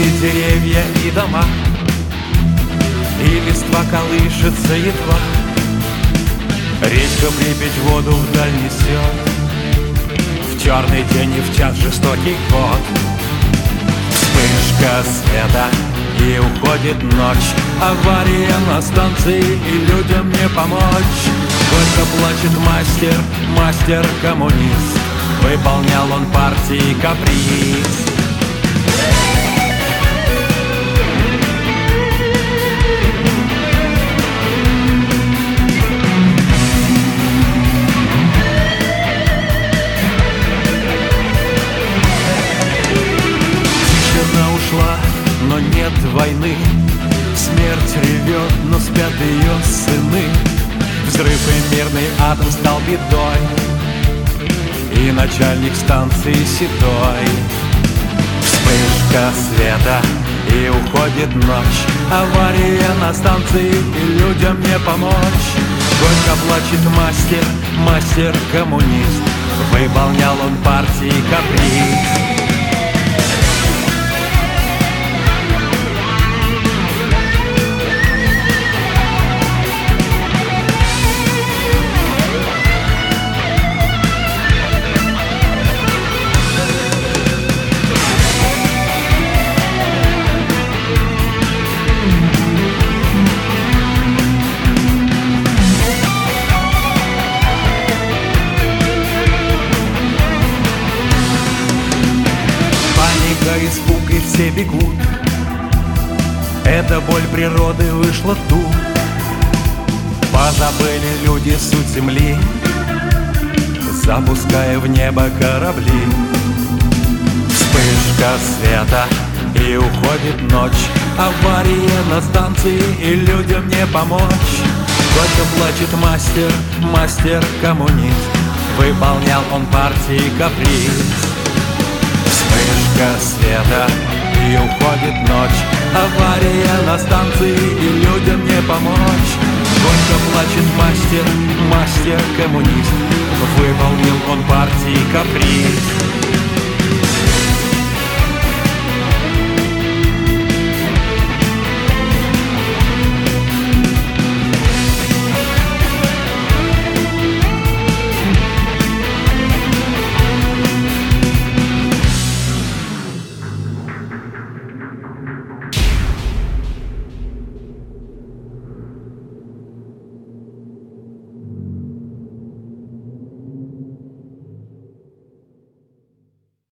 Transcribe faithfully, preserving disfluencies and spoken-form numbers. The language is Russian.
Голые деревья и дома, и листва колышется едва. Речка Припять воду вдаль несет, в черный день и в час жестокий год. Вспышка света, и уходит ночь, авария на станции, и людям не помочь. Горько плачет мастер, мастер-коммунист, выполнял он партии каприз. Тишина ушла, но нет войны. Смерть ревет, но спят ее сыны. Взрыв и мирный атом стал бедой, и начальник станции седой. Вспышка света, и уходит ночь, авария на станции, и людям не помочь. Горько плачет мастер, мастер-коммунист, выполнял он партии каприз. Испуг, и все бегут. Эта боль природы вышла тут. Позабыли люди суть земли, запуская в небо корабли. Вспышка света, и уходит ночь, авария на станции, и людям не помочь. Горько плачет мастер, мастер-коммунист, выполнял он партии каприз. Вспышка света, и уходит ночь, авария на станции, и людям не помочь. Горько плачет мастер, мастер-коммунист, выполнил он партии каприз.